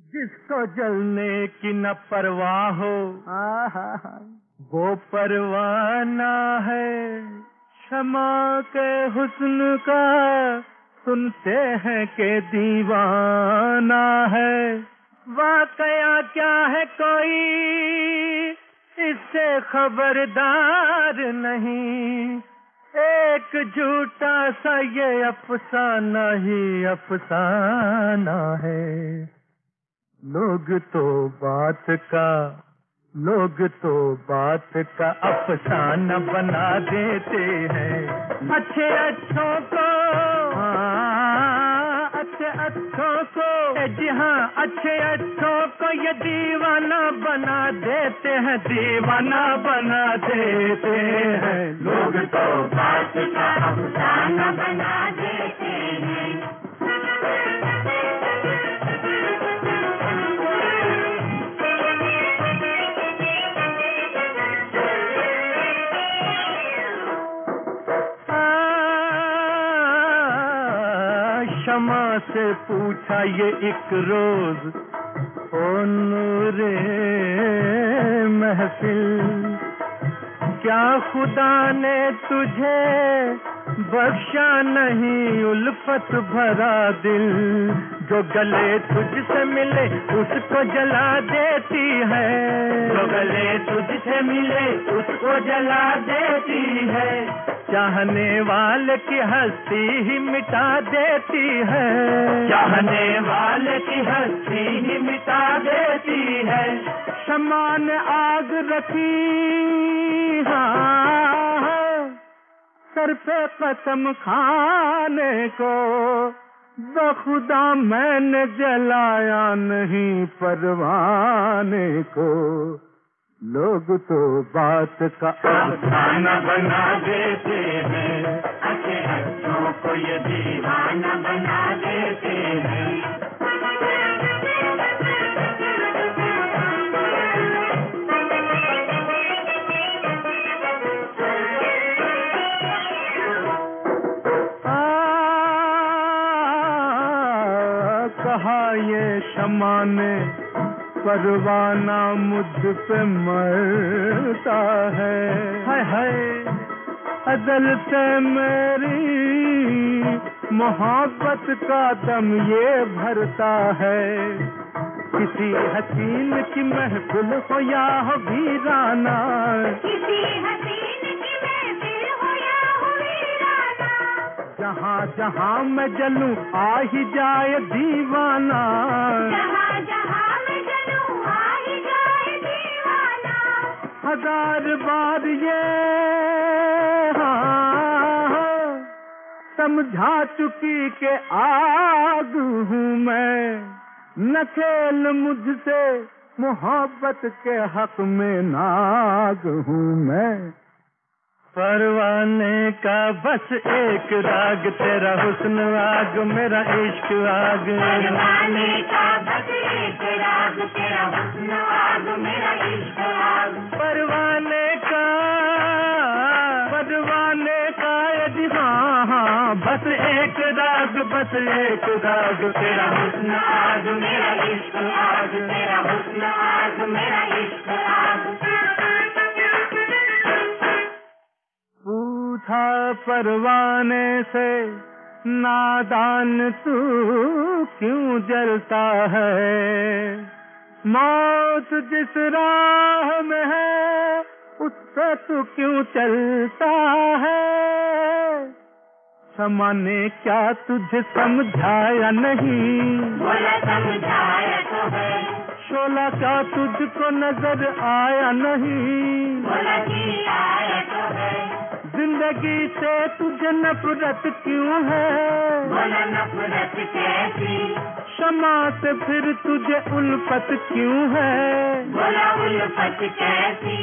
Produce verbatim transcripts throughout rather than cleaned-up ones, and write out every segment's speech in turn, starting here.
जिसको जलने की न परवाह हो वो परवाना है। क्षमा के हुस्न का सुनते हैं कि दीवाना है। वाकया क्या है कोई इससे खबरदार नहीं। एक झूठा सा ये अफसाना ही अफसाना है। लोग तो बात का लोग तो बात का अफसाना बना देते हैं। अच्छे अच्छों को हाँ, अच्छे अच्छों को जी हाँ, अच्छे अच्छों को ये दीवाना बना देते हैं, दीवाना बना देते हैं। लोग तो बात का अफसाना बना देते हैं। क्षमा से पूछा ये एक रोज, ओ नूरे महफिल, क्या खुदा ने तुझे बख्शा नहीं उल्फत भरा दिल। जो गले तुझसे मिले उसको जला देती है, जो गले तुझसे मिले उसको जला देती है। चाहने वाले की हस्ती ही मिटा देती है, चाहने वाले की हस्ती ही मिटा देती है। क्षमा ने आग रखी हाँ सर पे कसम खाने को, बखुदा मैंने जलाया नहीं परवाने को। लोग तो बात का अफसाना बना देते हैं। अच्छे अच्छों को ये दीवाना बना देते हैं। कहा ये क्षमा ने परवाना मुझ पे मरता है। हाय हाय अजल से मेरी मोहब्बत का दम ये भरता है। किसी हसीन की महफिल हो या हो वीराना, किसी हसीन की महफिल हो या हो वीराना, जहाँ जहाँ मैं जलूं आ ही जाए दीवाना, जहाँ जहाँ मैं जलूं आ ही जाए दीवाना। हजार बार ये हाँ समझा चुकी के आग हूँ मैं, न खेल मुझसे मोहब्बत के हक में नाग हूँ मैं। परवाने का बस एक राग, तेरा हुस्न आग मेरा इश्क आग। परवाने का बस एक राग, तेरा हुस्न आग मेरा इश्क आग। परवाने का परवाने का यदि हाँ हाँ बस एक राग, बस एक राग, तेरा हुस्न आग मेरा इश्क आग, तेरा हुस्न आग मेरा इश्क आग। पूछा परवाने से नादान तू क्यों जलता है। मौत जिस राह में है उससे तू क्यों चलता है। क्षमा ने क्या तुझे समझाया नहीं, बोला समझाया तो है। शोला क्या तुझको नजर आया नहीं, बोला कि आया तो है। जिंदगी से तुझे नफरत क्यों है, बोला नफरत कैसी। क्षमा से फिर तुझे उल्फत क्यों है, बोला उल्फत कैसी।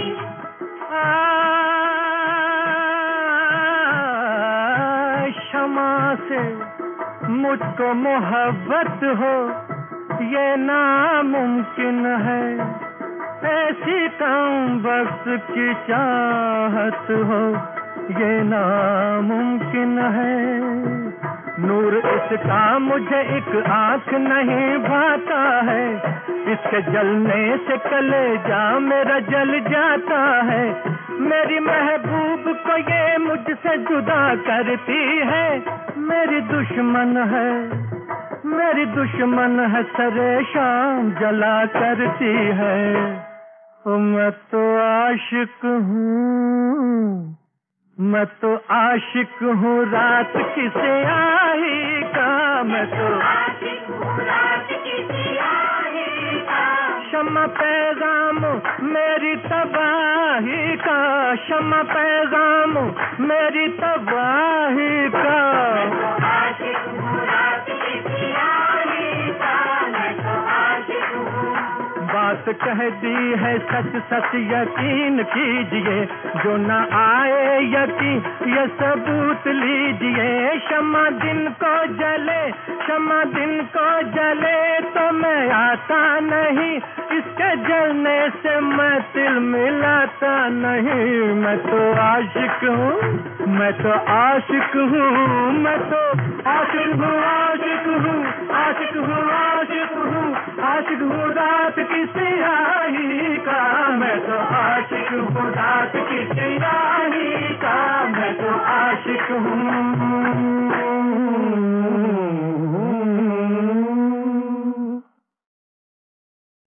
क्षमा से मुझको मोहब्बत हो ये नामुमकिन है। ऐसी कम वक्त की चाहत हो ये नामुमकिन है। नूर इसका मुझे एक आंख नहीं भाता है, इसके जलने से कलेजा मेरा जल जाता है। मेरी महबूब को ये मुझसे जुदा करती है, मेरी दुश्मन है, मेरी दुश्मन है, सरे शाम जला करती है। ओ मैं तो आशिक हूँ, मैं तो आशिक हूँ रात की स्याही का, मैं तो आशिक हूँ रात की स्याही का। शम्मा पैगाम मेरी तबाही का, शम्मा पैगाम मेरी तबाही का। आशिक हूँ रात की स्याही का, मैं तो आशिक हूँ। बात कह दी है सच सच यकीन कीजिए, जो न आए यकीन ये सबूत लीजिए। शम्मा दिन को जले, शम्मा दिन को जले तो मैं आता नहीं, इसके जलने से मैं तिल मिलाता नहीं। मैं तो आशिक हूँ, मैं तो आशिक हूँ, मैं तो आशिक हूँ, आशिक हूँ, आशिक हूँ, आशिक हूँ, आशिक हूँ रात की स्याही का, मैं तो आशिक हूँ रात की स्याही का, मैं तो आशिक हूँ।